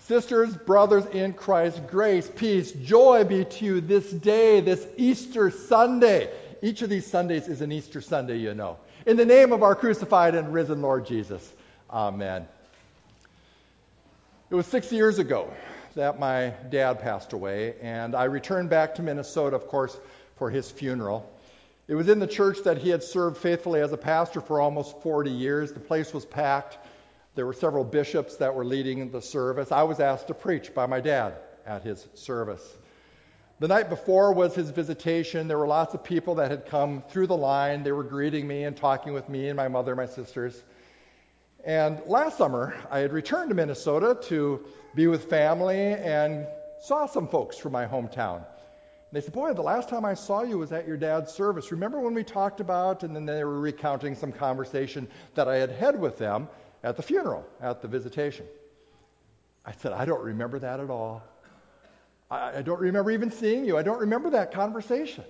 Sisters, brothers in Christ, grace, peace, joy be to you this day, this Easter Sunday. Each of these Sundays is an Easter Sunday, you know. In the name of our crucified and risen Lord Jesus. Amen. It was 6 years ago that my dad passed away, and I returned back to Minnesota, of course, for his funeral. It was in the church that he had served faithfully as a pastor for almost 40 years. The place was packed. There were several bishops that were leading the service. I was asked to preach by my dad at his service. The night before was his visitation. There were lots of people that had come through the line. They were greeting me and talking with me and my mother and my sisters. And last summer, I had returned to Minnesota to be with family and saw some folks from my hometown. They said, boy, the last time I saw you was at your dad's service. Remember when we talked about, and then they were recounting some conversation that I had had with them at the funeral, at the visitation. I said, I don't remember that at all. I don't remember even seeing you. I don't remember that conversation.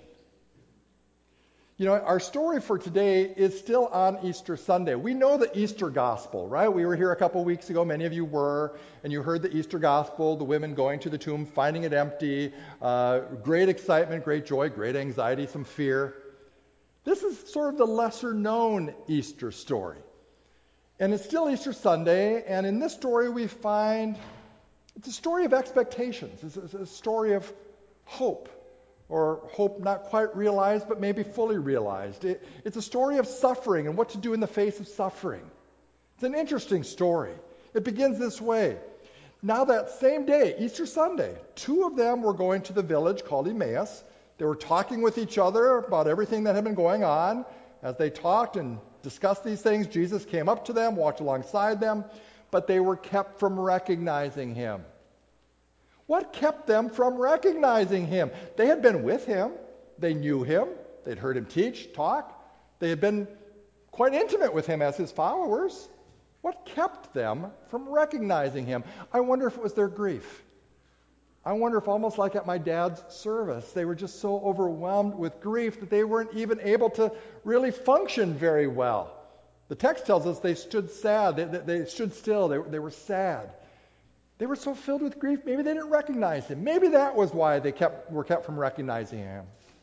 You know, our story for today is still on Easter Sunday. We know the Easter Gospel, right? We were here a couple weeks ago. Many of you were, and you heard the Easter Gospel, the women going to the tomb, finding it empty, great excitement, great joy, great anxiety, some fear. This is sort of the lesser-known Easter story. And it's still Easter Sunday, and in this story we find it's a story of expectations. It's a story of hope. Or hope not quite realized, but maybe fully realized. It's a story of suffering and what to do in the face of suffering. It's an interesting story. It begins this way. Now that same day, Easter Sunday, two of them were going to the village called Emmaus. They were talking with each other about everything that had been going on. As they talked and discussed these things, Jesus came up to them, walked alongside them, but they were kept from recognizing him. What kept them from recognizing him? They had been with him. They knew him. They'd heard him teach, talk. They had been quite intimate with him as his followers. What kept them from recognizing him? I wonder if it was their grief. I wonder if almost like at my dad's service, they were just so overwhelmed with grief that they weren't even able to really function very well. The text tells us they stood sad. They stood still. They were sad. They were so filled with grief, maybe they didn't recognize him. Maybe that was why they were kept from recognizing him.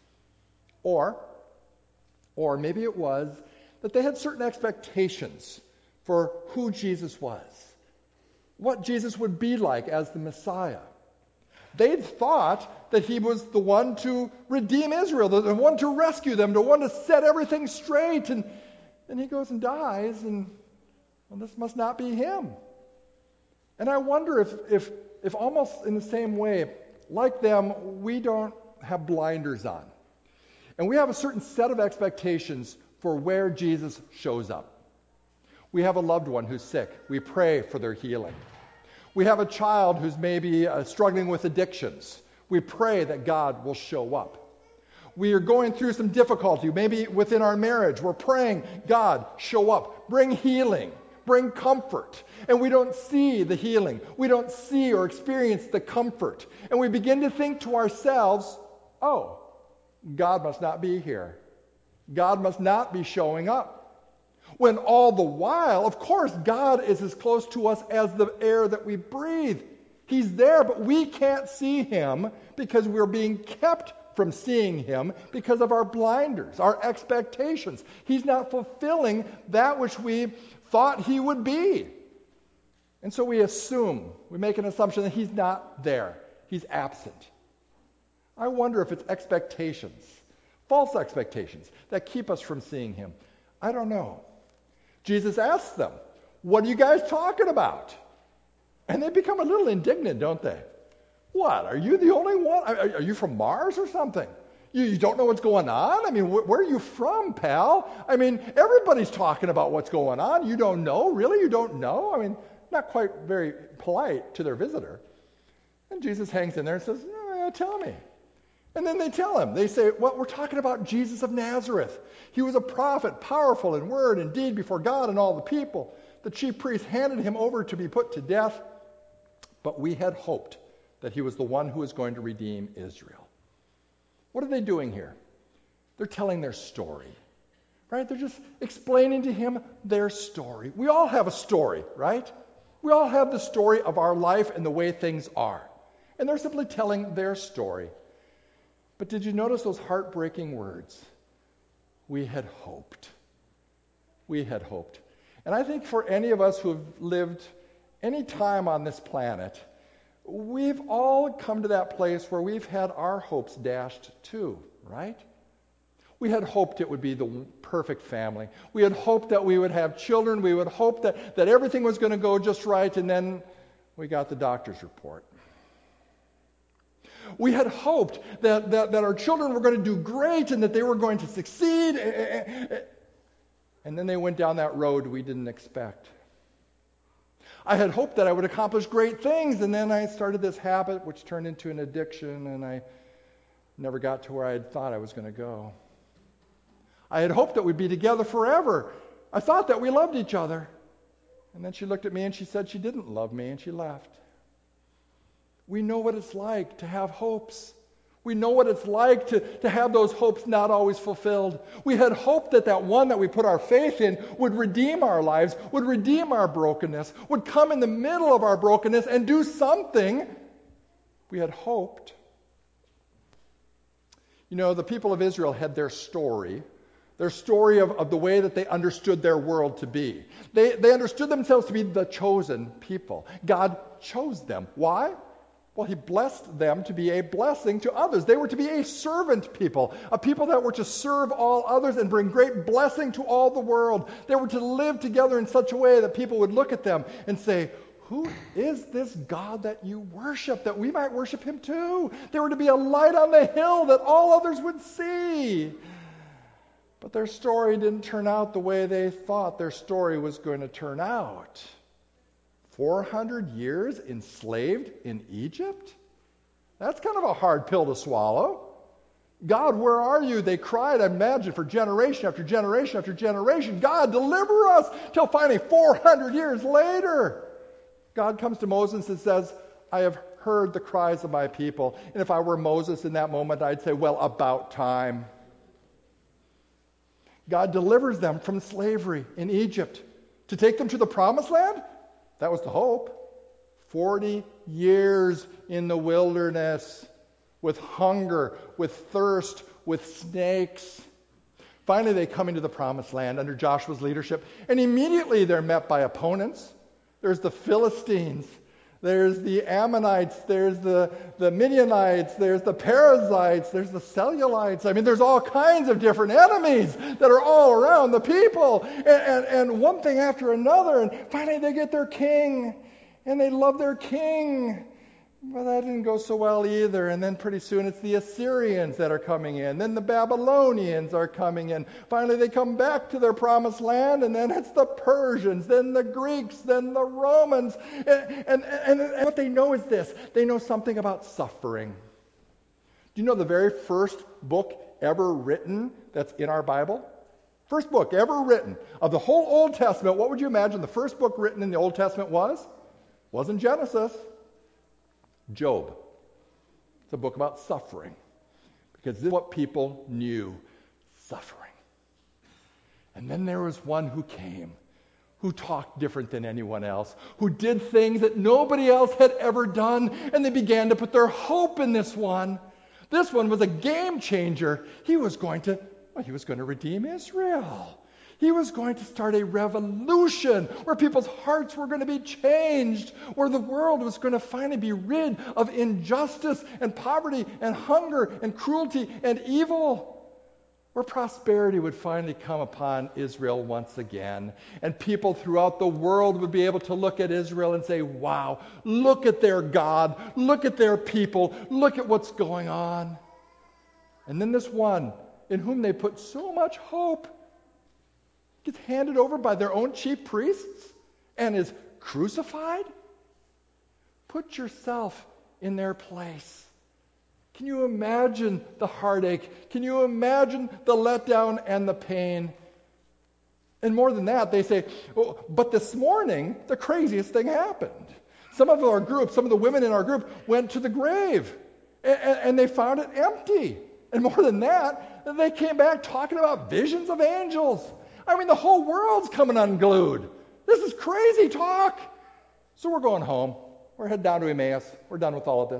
Or maybe it was that they had certain expectations for who Jesus was, what Jesus would be like as the Messiah. They'd thought that he was the one to redeem Israel, the one to rescue them, the one to set everything straight. And then he goes and dies, and well, this must not be him. And I wonder if almost in the same way, like them, we don't have blinders on. And we have a certain set of expectations for where Jesus shows up. We have a loved one who's sick. We pray for their healing. We have a child who's maybe struggling with addictions. We pray that God will show up. We are going through some difficulty, maybe within our marriage. We're praying, God, show up, bring healing. Bring comfort. And we don't see the healing. We don't see or experience the comfort. And we begin to think to ourselves, oh, God must not be here. God must not be showing up. When all the while, of course, God is as close to us as the air that we breathe. He's there, but we can't see him because we're being kept from seeing him because of our blinders, our expectations. He's not fulfilling that which we thought he would be. And so we make an assumption that he's not there. He's absent. I wonder if it's expectations, false expectations, that keep us from seeing him. I don't know. Jesus asks them, what are you guys talking about? And they become a little indignant, don't they? What? Are you the only one? Are you from Mars or something? You don't know what's going on? I mean, where are you from, pal? I mean, everybody's talking about what's going on. You don't know? Really? You don't know? I mean, not quite very polite to their visitor. And Jesus hangs in there and says, tell me. And then they tell him. They say, well, we're talking about Jesus of Nazareth. He was a prophet, powerful in word and deed before God and all the people. The chief priests handed him over to be put to death, but we had hoped that he was the one who was going to redeem Israel. What are they doing here? They're telling their story, right? They're just explaining to him their story. We all have a story, right? We all have the story of our life and the way things are. And they're simply telling their story. But did you notice those heartbreaking words? We had hoped. We had hoped. And I think for any of us who have lived any time on this planet, we've all come to that place where we've had our hopes dashed too, right? We had hoped it would be the perfect family. We had hoped that we would have children. We would hope that everything was going to go just right, and then we got the doctor's report. We had hoped that our children were going to do great and that they were going to succeed, and then they went down that road we didn't expect. I had hoped that I would accomplish great things, and then I started this habit which turned into an addiction, and I never got to where I had thought I was going to go. I had hoped that we'd be together forever. I thought that we loved each other. And then she looked at me and she said she didn't love me, and she left. We know what it's like to have hopes. We know what it's like to have those hopes not always fulfilled. We had hoped that one that we put our faith in would redeem our lives, would redeem our brokenness, would come in the middle of our brokenness and do something. We had hoped. You know, the people of Israel had their story of the way that they understood their world to be. They understood themselves to be the chosen people. God chose them. Why? Well, he blessed them to be a blessing to others. They were to be a servant people, a people that were to serve all others and bring great blessing to all the world. They were to live together in such a way that people would look at them and say, who is this God that you worship, that we might worship him too? They were to be a light on the hill that all others would see. But their story didn't turn out the way they thought their story was going to turn out. 400 years enslaved in Egypt? That's kind of a hard pill to swallow. God, where are you? They cried, I imagine, for generation after generation after generation. God, deliver us! Till finally, 400 years later, God comes to Moses and says, I have heard the cries of my people. And if I were Moses in that moment, I'd say, well, about time. God delivers them from slavery in Egypt to take them to the promised land. That was the hope. 40 years in the wilderness with hunger, with thirst, with snakes. Finally, they come into the promised land under Joshua's leadership, and immediately they're met by opponents. There's the Philistines. There's the Ammonites, there's the Midianites, there's the Perizzites, there's the Cellulites. I mean, there's all kinds of different enemies that are all around the people. And one thing after another. And finally they get their king. And they love their king. But that didn't go so well either. And then pretty soon it's the Assyrians that are coming in. Then the Babylonians are coming in. Finally they come back to their promised land. And then it's the Persians, then the Greeks, then the Romans. And what they know is this. They know something about suffering. Do you know the very first book ever written that's in our Bible? First book ever written. Of the whole Old Testament, what would you imagine the first book written in the Old Testament was? Wasn't Genesis. Job. It's a book about suffering. Because this is what people knew. Suffering. And then there was one who came, who talked different than anyone else, who did things that nobody else had ever done, and they began to put their hope in this one. This one was a game changer. He was going to redeem Israel. He was going to start a revolution where people's hearts were going to be changed, where the world was going to finally be rid of injustice and poverty and hunger and cruelty and evil, where prosperity would finally come upon Israel once again. And people throughout the world would be able to look at Israel and say, wow, look at their God, look at their people, look at what's going on. And then this one, in whom they put so much hope, gets handed over by their own chief priests and is crucified? Put yourself in their place. Can you imagine the heartache? Can you imagine the letdown and the pain? And more than that, they say, oh, but this morning, the craziest thing happened. Some of the women in our group went to the grave and they found it empty. And more than that, they came back talking about visions of angels. I mean, the whole world's coming unglued. This is crazy talk. So we're going home. We're headed down to Emmaus. We're done with all of this.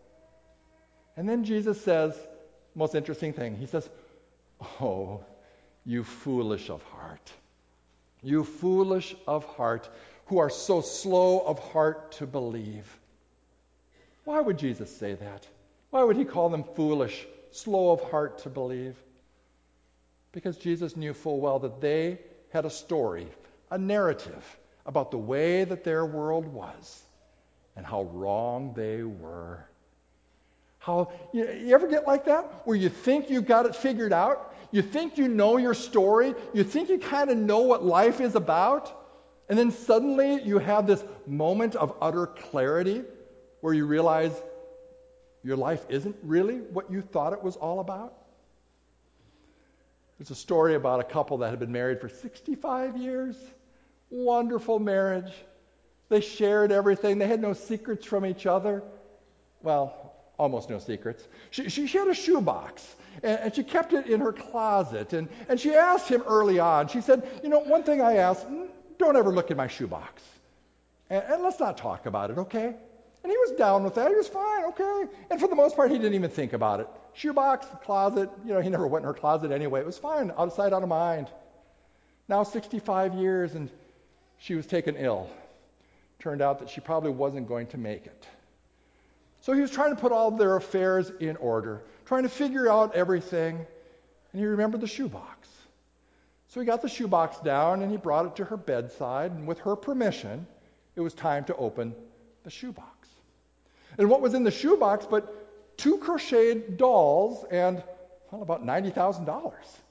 And then Jesus says, most interesting thing, he says, oh, you foolish of heart. You foolish of heart, who are so slow of heart to believe. Why would Jesus say that? Why would he call them foolish, slow of heart to believe? Because Jesus knew full well that they had a story, a narrative about the way that their world was and how wrong they were. How you ever get like that? Where you think you've got it figured out? You think you know your story? You think you kind of know what life is about? And then suddenly you have this moment of utter clarity where you realize your life isn't really what you thought it was all about? There's a story about a couple that had been married for 65 years. Wonderful marriage. They shared everything. They had no secrets from each other. Well, almost no secrets. She had a shoebox, and she kept it in her closet. And she asked him early on, she said, one thing I ask, don't ever look in my shoebox. And let's not talk about it, okay? And he was down with that. He was fine, okay. And for the most part, he didn't even think about it. Shoebox, closet, he never went in her closet anyway. It was fine, out of sight, out of mind. Now 65 years, and she was taken ill. Turned out that she probably wasn't going to make it. So he was trying to put all of their affairs in order, trying to figure out everything, and he remembered the shoebox. So he got the shoebox down, and he brought it to her bedside, and with her permission, it was time to open the shoebox. And what was in the shoebox but 2 crocheted dolls and, about $90,000.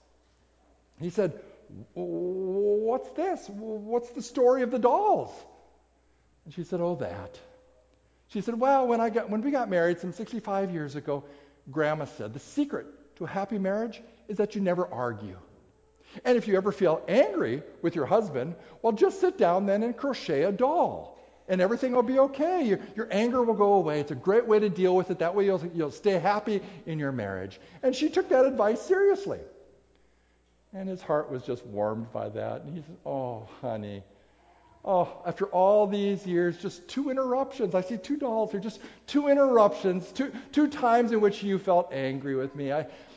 He said, what's this? What's the story of the dolls? And she said, oh, that. She said, well, when we got married some 65 years ago, Grandma said, the secret to a happy marriage is that you never argue. And if you ever feel angry with your husband, well, just sit down then and crochet a doll. And everything will be okay. Your anger will go away. It's a great way to deal with it. That way you'll stay happy in your marriage. And she took that advice seriously. And his heart was just warmed by that. And he said, oh, honey. Oh, after all these years, just 2 interruptions. I see 2 dolls here, just 2 interruptions, two times in which you felt angry with me.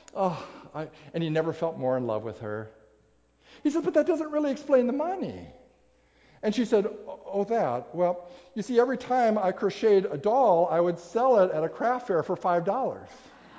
And he never felt more in love with her. He said, but that doesn't really explain the money. And she said, oh, that? Well, you see, every time I crocheted a doll, I would sell it at a craft fair for $5.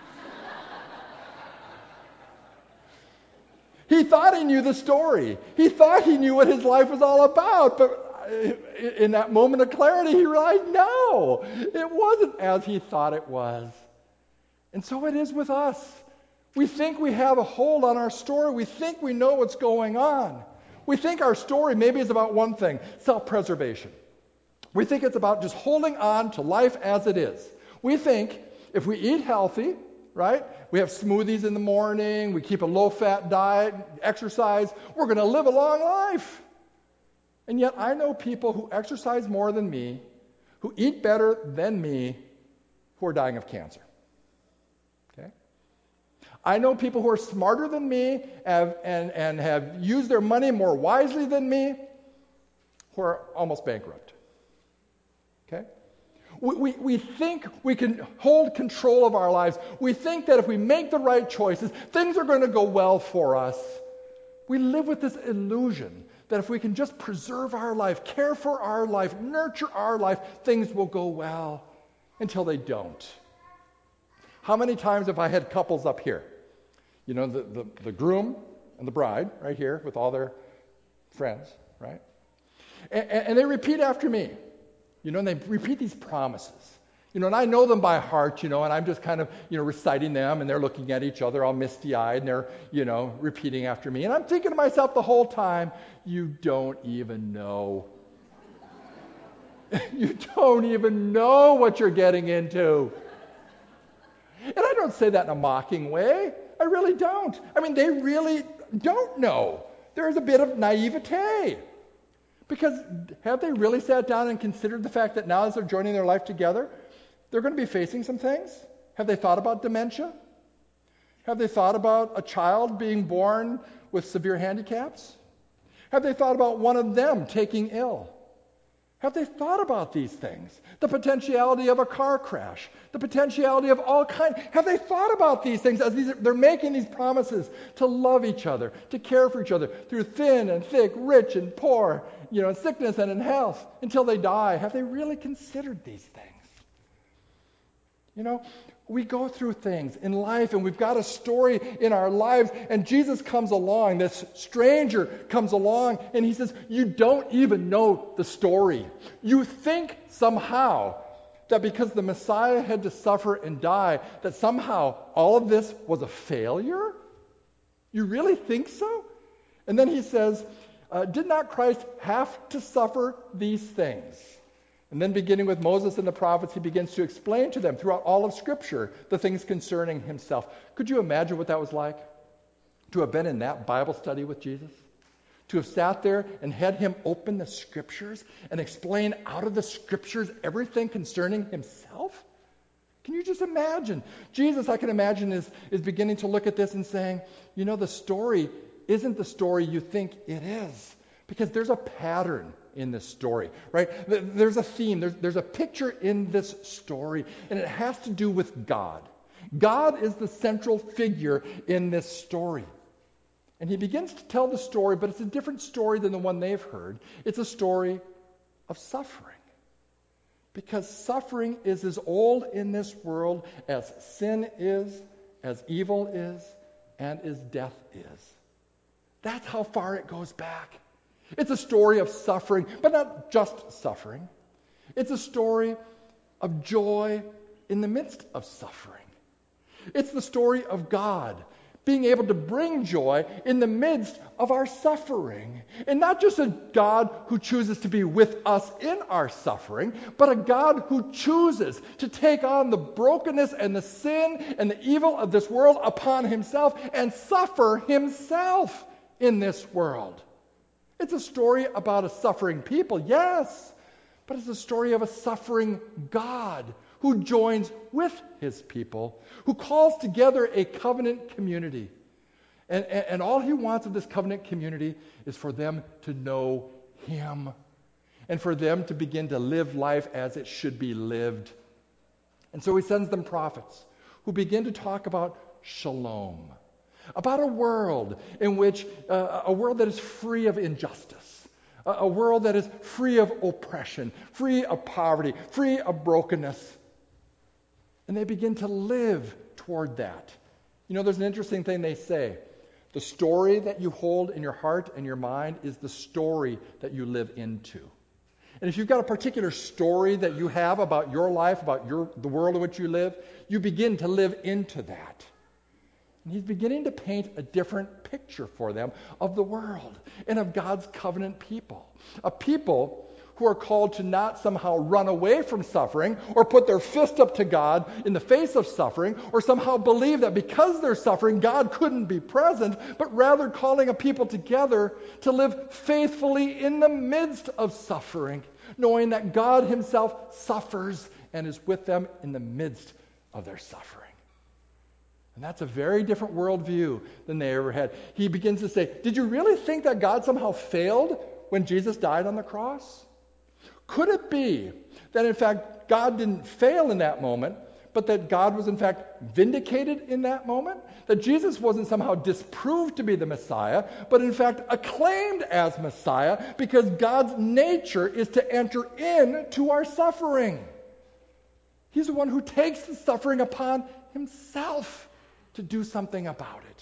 He thought he knew the story. He thought he knew what his life was all about. But in that moment of clarity, he realized, no, it wasn't as he thought it was. And so it is with us. We think we have a hold on our story. We think we know what's going on. We think our story maybe is about one thing, self-preservation. We think it's about just holding on to life as it is. We think if we eat healthy, right? We have smoothies in the morning, we keep a low-fat diet, exercise, we're going to live a long life. And yet I know people who exercise more than me, who eat better than me, who are dying of cancer. Okay? I know people who are smarter than me and have used their money more wisely than me, who are almost bankrupt. Okay? We think we can hold control of our lives. We think that if we make the right choices, things are going to go well for us. We live with this illusion that if we can just preserve our life, care for our life, nurture our life, things will go well until they don't. How many times have I had couples up here? The groom and the bride right here with all their friends, right? And they repeat after me. And they repeat these promises. And I know them by heart, and I'm just kind of, reciting them, and they're looking at each other all misty-eyed, and they're, repeating after me. And I'm thinking to myself the whole time, you don't even know. You don't even know what you're getting into. And I don't say that in a mocking way. I really don't. I mean, they really don't know. There's a bit of naivete. Because have they really sat down and considered the fact that now as they're joining their life together, they're going to be facing some things? Have they thought about dementia? Have they thought about a child being born with severe handicaps? Have they thought about one of them taking ill? Have they thought about these things? The potentiality of a car crash, the potentiality of all kinds. Have they thought about these things as they're making these promises to love each other, to care for each other through thin and thick, rich and poor, in sickness and in health until they die? Have they really considered these things? We go through things in life, and we've got a story in our lives, and Jesus comes along, this stranger comes along, and he says, you don't even know the story. You think somehow that because the Messiah had to suffer and die, that somehow all of this was a failure? You really think so? And then he says, did not Christ have to suffer these things? And then beginning with Moses and the prophets, he begins to explain to them throughout all of Scripture the things concerning himself. Could you imagine what that was like? To have been in that Bible study with Jesus? To have sat there and had him open the Scriptures and explain out of the Scriptures everything concerning himself? Can you just imagine? Jesus, I can imagine, is beginning to look at this and saying, the story isn't the story you think it is. Because there's a pattern in this story, right? There's a theme, there's a picture in this story, and it has to do with God. God is the central figure in this story. And he begins to tell the story, but it's a different story than the one they've heard. It's a story of suffering. Because suffering is as old in this world as sin is, as evil is, and as death is. That's how far it goes back. It's a story of suffering, but not just suffering. It's a story of joy in the midst of suffering. It's the story of God being able to bring joy in the midst of our suffering. And not just a God who chooses to be with us in our suffering, but a God who chooses to take on the brokenness and the sin and the evil of this world upon himself and suffer himself in this world. It's a story about a suffering people, yes, but it's a story of a suffering God who joins with his people, who calls together a covenant community. And all he wants of this covenant community is for them to know him and for them to begin to live life as it should be lived. And so he sends them prophets who begin to talk about shalom, about a world in which, a world that is free of injustice, a world that is free of oppression, free of poverty, free of brokenness. And they begin to live toward that. There's an interesting thing they say. The story that you hold in your heart and your mind is the story that you live into. And if you've got a particular story that you have about your life, about the world in which you live, you begin to live into that. And he's beginning to paint a different picture for them of the world and of God's covenant people. A people who are called to not somehow run away from suffering or put their fist up to God in the face of suffering or somehow believe that because they're suffering, God couldn't be present, but rather calling a people together to live faithfully in the midst of suffering, knowing that God himself suffers and is with them in the midst of their suffering. And that's a very different worldview than they ever had. He begins to say, did you really think that God somehow failed when Jesus died on the cross? Could it be that in fact God didn't fail in that moment, but that God was in fact vindicated in that moment? That Jesus wasn't somehow disproved to be the Messiah, but in fact acclaimed as Messiah because God's nature is to enter into our suffering. He's the one who takes the suffering upon himself to do something about it.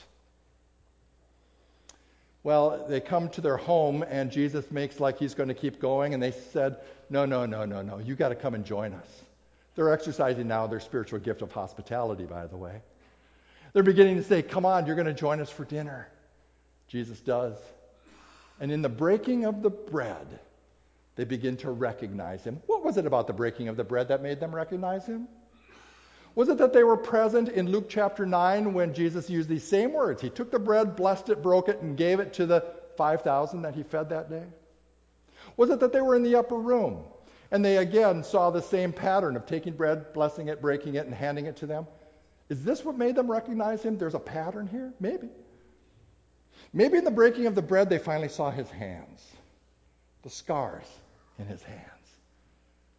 Well, they come to their home, and Jesus makes like he's going to keep going, and they said, no, you got to come and join us. They're exercising now their spiritual gift of hospitality, by the way. They're beginning to say, come on, you're going to join us for dinner. Jesus does. And in the breaking of the bread, they begin to recognize him. What was it about the breaking of the bread that made them recognize him? Was it that they were present in Luke chapter 9 when Jesus used these same words? He took the bread, blessed it, broke it, and gave it to the 5,000 that he fed that day? Was it that they were in the upper room and they again saw the same pattern of taking bread, blessing it, breaking it, and handing it to them? Is this what made them recognize him? There's a pattern here? Maybe. Maybe in the breaking of the bread they finally saw his hands, the scars in his hands.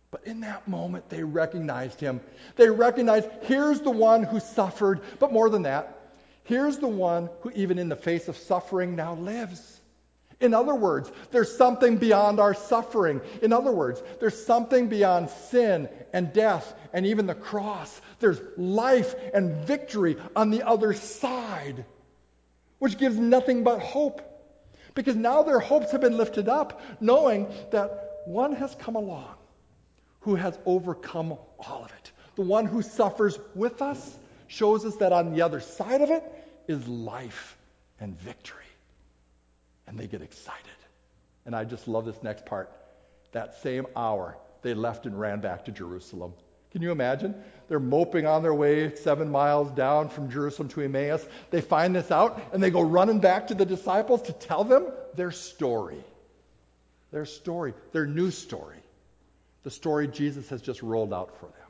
But in that moment, they recognized him. They recognized, here's the one who suffered, but more than that, here's the one who even in the face of suffering now lives. In other words, there's something beyond our suffering. In other words, there's something beyond sin and death and even the cross. There's life and victory on the other side, which gives nothing but hope. Because now their hopes have been lifted up, knowing that one has come along who has overcome all of it. The one who suffers with us shows us that on the other side of it is life and victory. And they get excited. And I just love this next part. That same hour, they left and ran back to Jerusalem. Can you imagine? They're moping on their way 7 miles down from Jerusalem to Emmaus. They find this out, and they go running back to the disciples to tell them their story. Their story, their new story. The story Jesus has just rolled out for them.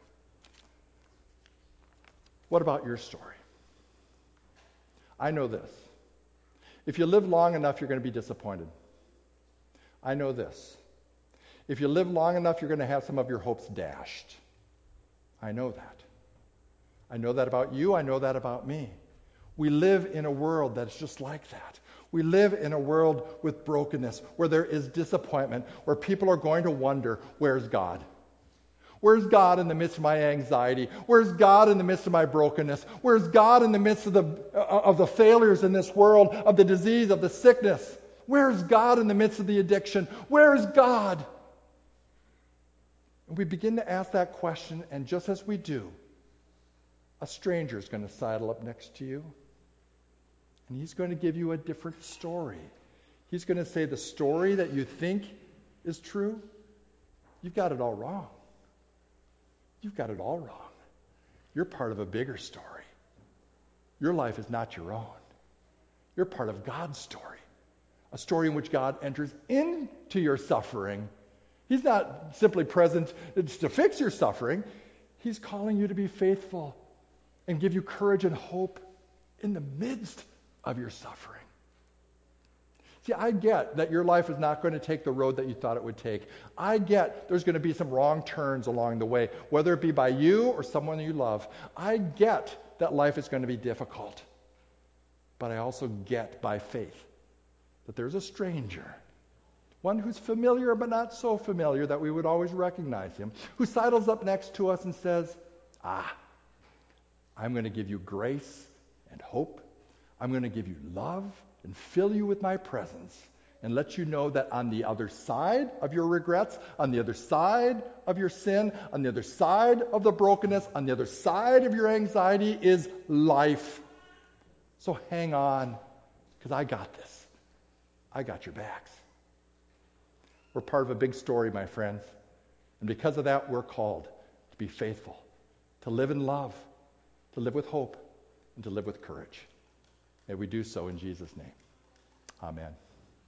What about your story? I know this. If you live long enough, you're going to be disappointed. I know this. If you live long enough, you're going to have some of your hopes dashed. I know that. I know that about you. I know that about me. We live in a world that's just like that. We live in a world with brokenness, where there is disappointment, where people are going to wonder, where's God? Where's God in the midst of my anxiety? Where's God in the midst of my brokenness? Where's God in the midst of the failures in this world, of the disease, of the sickness? Where's God in the midst of the addiction? Where is God? And we begin to ask that question, and just as we do, a stranger is going to sidle up next to you, and he's going to give you a different story. He's going to say the story that you think is true, you've got it all wrong. You've got it all wrong. You're part of a bigger story. Your life is not your own. You're part of God's story, a story in which God enters into your suffering. He's not simply present to fix your suffering. He's calling you to be faithful and give you courage and hope in the midst of your suffering. See, I get that your life is not going to take the road that you thought it would take. I get there's going to be some wrong turns along the way, whether it be by you or someone you love. I get that life is going to be difficult. But I also get by faith that there's a stranger, one who's familiar but not so familiar that we would always recognize him, who sidles up next to us and says, I'm going to give you grace and hope. I'm going to give you love and fill you with my presence and let you know that on the other side of your regrets, on the other side of your sin, on the other side of the brokenness, on the other side of your anxiety is life. So hang on, because I got this. I got your backs. We're part of a big story, my friends. And because of that, we're called to be faithful, to live in love, to live with hope, and to live with courage. May we do so in Jesus' name. Amen.